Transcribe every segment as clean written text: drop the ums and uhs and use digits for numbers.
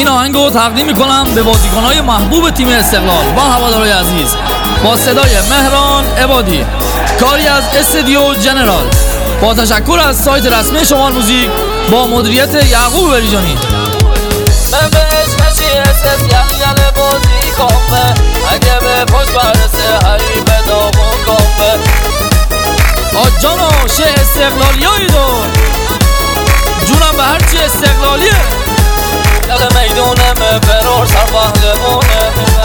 این آهنگو تقدیم میکنم به بازیکنهای محبوب تیم استقلال و هوادارهای عزیز با صدای مهران عبادی، کاری از استودیو جنرال، با تشکر از سایت رسمی شمال موزیک با مدیریت یعقوب بریجانی. من بهش مشی اساس یل بازی کنم، اگه به پشت برسه حریف داغون کنم. آجانا شه استقلالیایی دار جونم به هرچی استقلالیه. یل میدونم برار سر پهلوانه.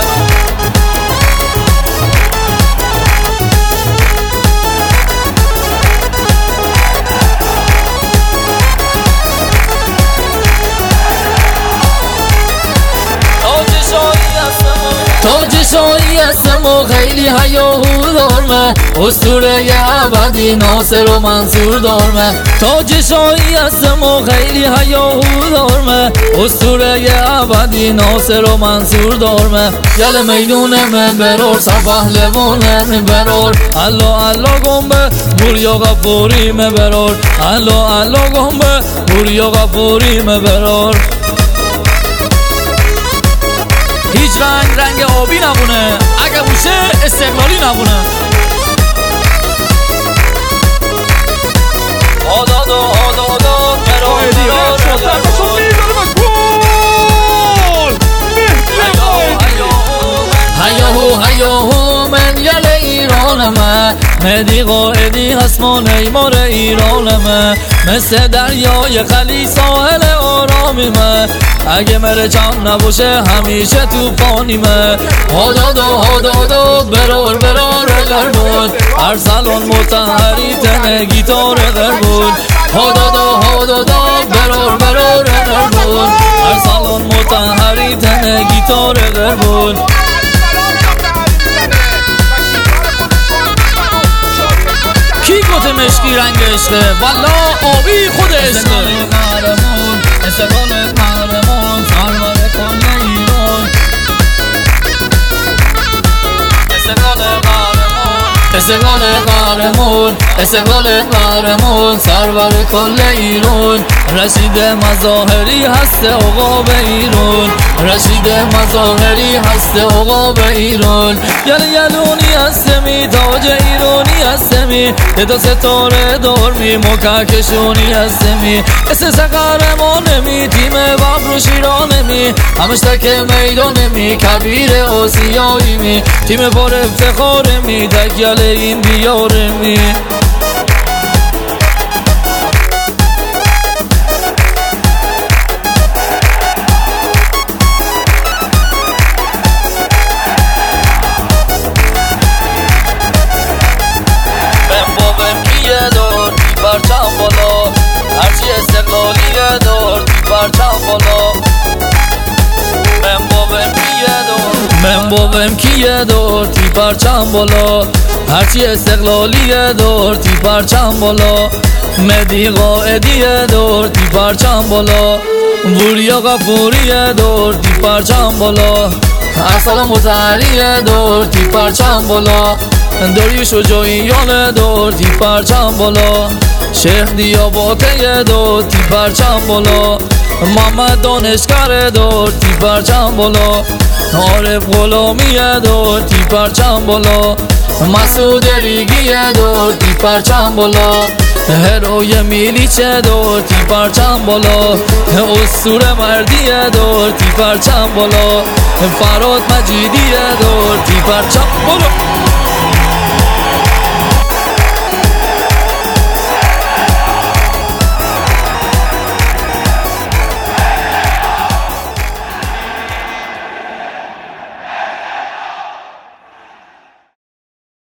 تاج شاهی هستم و خیلی هیاهو دارم، اسطوره ابدی ناصر و منصور دارم. تاج شاهی هستم و خیلی هیاهو دارم، اسطوره ابدی ناصر و منصور دارم. یل میدونم برار سر پهلوانم برار، الله الله گنبه بوریا غفوریم برار، الله الله گنبه بوریا غفوریم برار. هیچ رنگ آبی نبونه، اگه بوشه استقلالی نبونه. آدادو برار هیاهو من یل ایرانمه، مهدی قائدی هستم نیمار ایرانمه. مثل دریای خلی ساحل آرامیمه، اگه مره چند نباشه همیشه توفانیمه. هادادو برار غربون، ارسلان متحری تن گیتار غربون. هادادو برار غربون، ارسلان متحری تن گیتار غربون. کی گوته مشکی رنگ عشقه، والا آبی خود عشقه. استقلال قهرمان سرور کل ایران. استقلال قهرمان سرور کل ایران. رشید مظاهری هست عقاب ایران، رشید مظاهری هست عقاب ایران. یلونی هستمی تاج ایرانی هستمی، دو ستاره دارمی مکهکشونی هستمی. اساس قهرمانمی تیم ببر و شیرانمی، همش تک میدانمی کبیر آسیاییمی. تیم پر افتخارمی تکیل این دیارمی. پرچم بالا، هرچی استقلالیه دار تی پرچم بالا. من بابم کیه دار تی پرچم بالا، هرچی استقلالیه دار تی پرچم بالا. مهدی قائدیه دار تی پرچم بالا، بوریا غفوریه دار تی پرچم بالا. ارسلان متحریه دار تی پرچم بالا، داریوش شجاعیان دار تی پرچم بالا. شیخ دیاباته دار تی پرچم بالا، محمد دانشگر دار تی پرچم بالا. عارف غلامیه دار تی پرچم بالا، مسعود ریگیه دار تی پرچم بالا. هروی میلیچه دار تی پرچم بالا، اسطوره مردیه دار تی پرچم بالا. فراد مجیدیه دار تی پرچم بالا.